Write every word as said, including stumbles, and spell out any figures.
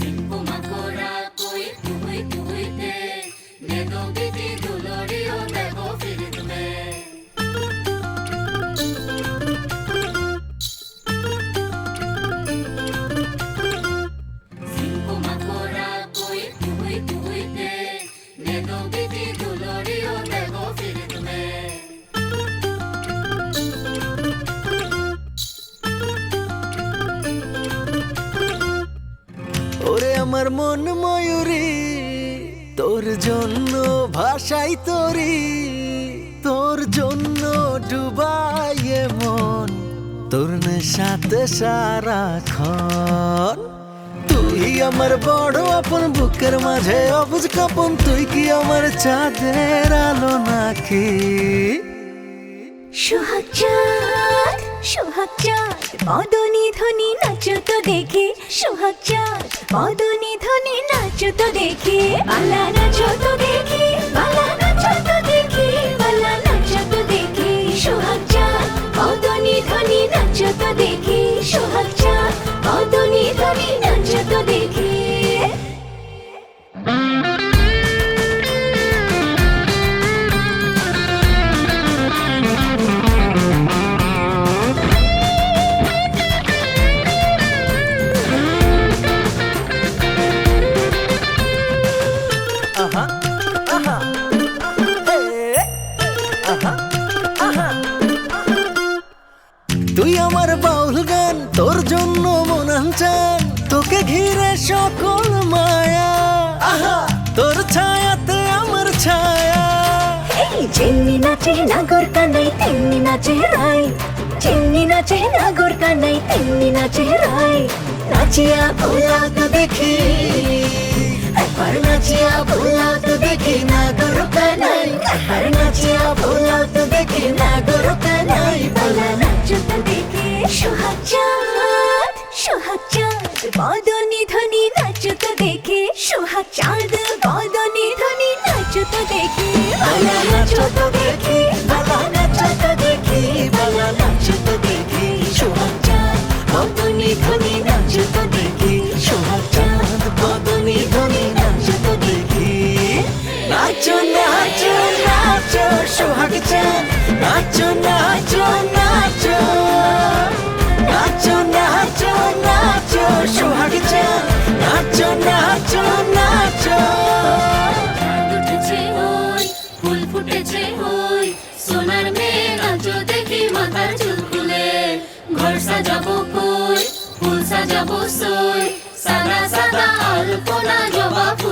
ওরে আমার মন ময়ূরী, তোর জন্য ভাষাই তোরি, তোর জন্য ডুবাইয়ে মন, তোর নেশাতে সারাক্ষণ। তুই আমার বড় আপন, বুকের মাঝে অবুঝ কাপন, তুই কি আমার চাঁদের আলো নাকি? সোহাগ চাঁদ সোহাগ চাঁদ মদনী ধ্বনি নাচো তো দেখে, সোহাগ চাঁদ মদনী ধ্বনি নাচো তো দেখে, বালা নাচো তো দেখে, বালা নাচো তো দেখে, বালা নাচো তো দেখে, সোহাগ চাঁদ মদনী ধ্বনি নাচো তো দেখে, সোহাগ চাঁদ মদনী ধ্বনি নাচো তো দেখে। তুই আমার বাউল গান, তোর জন্য মন চান, তোকে ঘিরে সকল মায়া, তোর ছায়াতে আমার ছায়া। যেমনি নাচে নাগর কানাই তেমনি নাচে রাই, যেমনি নাচে নাগর কানাই তেমনি নাচে রাই, নাচিয়া ভোলাও তো দেখি, একবার নাচিয়া ভোলাও তো দেখি নাগর কানাই, একবার নাচিয়া ভোলাও তো দেখি নাগর কানাই, বালা নাচো তো দেখি। সোহাগ চাঁদ সোহাগ চাঁদ মদনী ধ্বনি নাচো তো দেখে, সোহাগ চাঁদ মদনী ধ্বনি নাচো তো দেখে, বালা নাচো তো দেখি, বালা নাচো তো দেখি, বালা নাচো তো দেখি, সোহাগ চাঁদ মদনী ধ্বনি নাচো তো দেখি, সোহাগ চাঁদ মদনী ধ্বনি নাচো তো দেখি। নাচো নাচো নাচো সোহাগ চাঁদ, নাচো নাচো নাচো, নাচো নাচো নাচো সোহাগ চাঁদ, নাচো নাচো নাচো। চাঁদ উঠেছে ওই, ফুল ফুটেছে ওই, সোনার মেয়ে নাচো দেখি মাথার চুল খুলে, ঘর সাজাবো কই, ফুল সাজাবো সই, সাদা সাদা আলপনা জবা ফুল